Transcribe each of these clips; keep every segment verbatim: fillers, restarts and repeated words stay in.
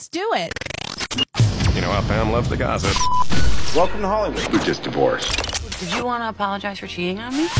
Let's do it. You know how Pam loves the gossip. Welcome to Hollywood. We just divorced. Did you want to apologize for cheating on me?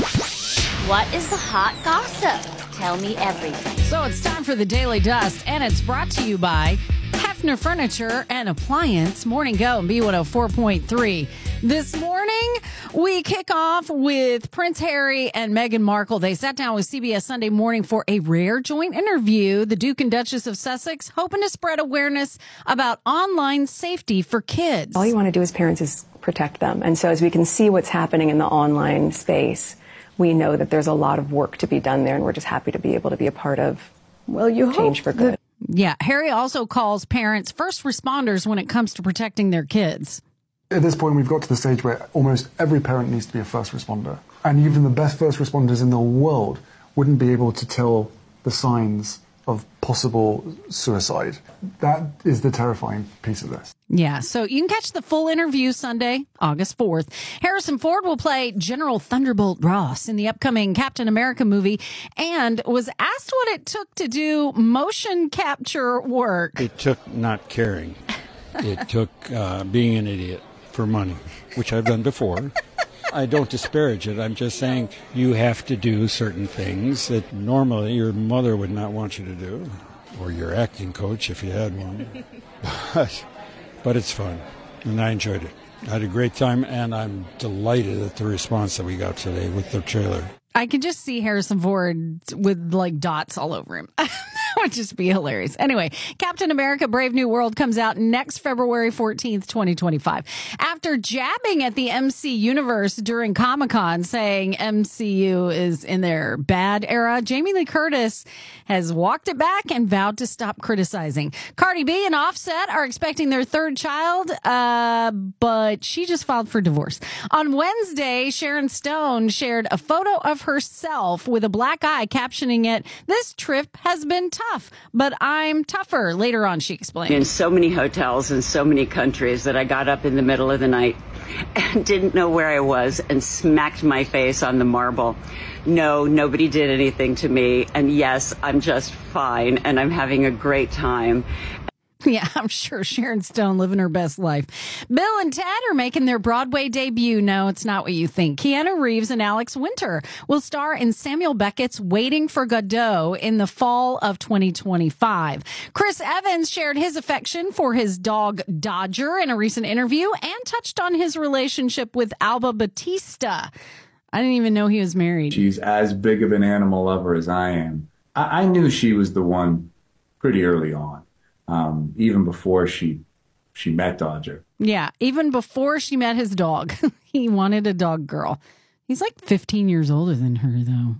What is the hot gossip? Tell me everything. So it's time for the Daily Dust, and it's brought to you by Hefner Furniture and Appliance. Morning Go and B one oh four point three. This morning, we kick off with Prince Harry and Meghan Markle. They sat down with C B S Sunday Morning for a rare joint interview. The Duke and Duchess of Sussex hoping to spread awareness about online safety for kids. All you want to do as parents is protect them. And so as we can see what's happening in the online space, we know that there's a lot of work to be done there, and we're just happy to be able to be a part of, well, you change for good. Yeah, Harry also calls parents first responders when it comes to protecting their kids. At this point, we've got to the stage where almost every parent needs to be a first responder. And even the best first responders in the world wouldn't be able to tell the signs of possible suicide. That is the terrifying piece of this. Yeah, so you can catch the full interview Sunday, August fourth. Harrison Ford will play General Thunderbolt Ross in the upcoming Captain America movie and was asked what it took to do motion capture work. It took not caring. It took uh, being an idiot for money, which I've done before. I don't disparage it. I'm just saying you have to do certain things that normally your mother would not want you to do, or your acting coach if you had one. But, but it's fun, and I enjoyed it. I had a great time, and I'm delighted at the response that we got today with the trailer. I can just see Harrison Ford with, like, dots all over him. That would just be hilarious. Anyway, Captain America Brave New World comes out next February fourteenth, twenty twenty-five. After jabbing at the M C universe during Comic-Con, saying M C U is in their bad era, Jamie Lee Curtis has walked it back and vowed to stop criticizing. Cardi B and Offset are expecting their third child, uh, but she just filed for divorce. On Wednesday, Sharon Stone shared a photo of herself with a black eye, captioning it, "This trip has been tough, but I'm tougher." Later on, she explained. In so many hotels in so many countries that I got up in the middle of the night and didn't know where I was and smacked my face on the marble. No, nobody did anything to me. And yes, I'm just fine and I'm having a great time. Yeah, I'm sure Sharon Stone living her best life. Bill and Ted are making their Broadway debut. No, it's not what you think. Keanu Reeves and Alex Winter will star in Samuel Beckett's Waiting for Godot in the fall of twenty twenty-five. Chris Evans shared his affection for his dog Dodger in a recent interview and touched on his relationship with Alba Batista. I didn't even know he was married. She's as big of an animal lover as I am. I, I knew she was the one pretty early on. Um, even before she she met Dodger. Yeah, even before she met his dog. He wanted a dog girl. He's like fifteen years older than her, though.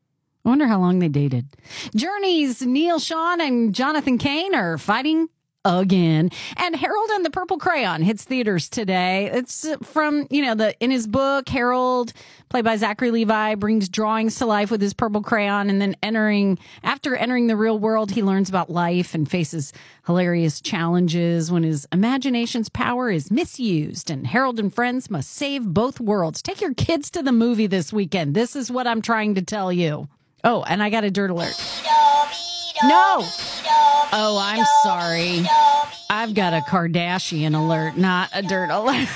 I wonder how long they dated. Journey's Neil Sean and Jonathan Cain are fighting again. And Harold and the Purple Crayon hits theaters today. It's from, you know, the in his book, Harold, played by Zachary Levi, brings drawings to life with his purple crayon, and then entering after entering the real world, he learns about life and faces hilarious challenges when his imagination's power is misused, and Harold and friends must save both worlds. Take your kids to the movie this weekend. This is what I'm trying to tell you. Oh, and I got a dirt alert. No. Oh, I'm sorry. I've got a Kardashian alert, not a dirt alert.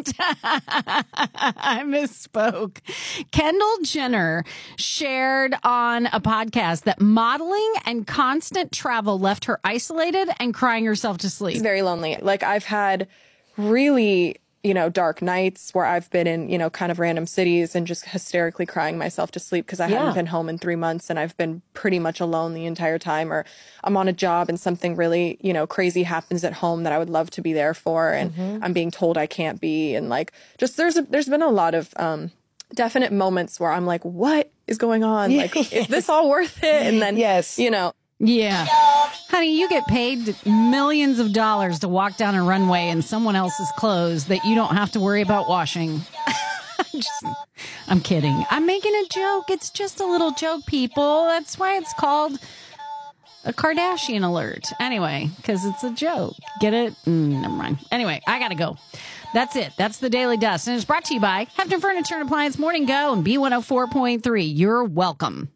I misspoke. Kendall Jenner shared on a podcast that modeling and constant travel left her isolated and crying herself to sleep. It's very lonely. Like, I've had really, you know, dark nights where I've been in, you know, kind of random cities and just hysterically crying myself to sleep because I yeah. haven't been home in three months and I've been pretty much alone the entire time. Or I'm on a job and something really, you know, crazy happens at home that I would love to be there for, and mm-hmm. I'm being told I can't be. And like, just there's a, there's been a lot of um, definite moments where I'm like, what is going on? Like, is this all worth it? And then, yes, you know. Yeah. Honey, you get paid millions of dollars to walk down a runway in someone else's clothes that you don't have to worry about washing. I'm, just, I'm kidding. I'm making a joke. It's just a little joke, people. That's why it's called a Kardashian alert. Anyway, because it's a joke. Get it? Mm, never mind. Anyway, I got to go. That's it. That's the Daily Dust. And it's brought to you by Hefner Furniture and Appliance Morning Go and B one oh four point three. You're welcome.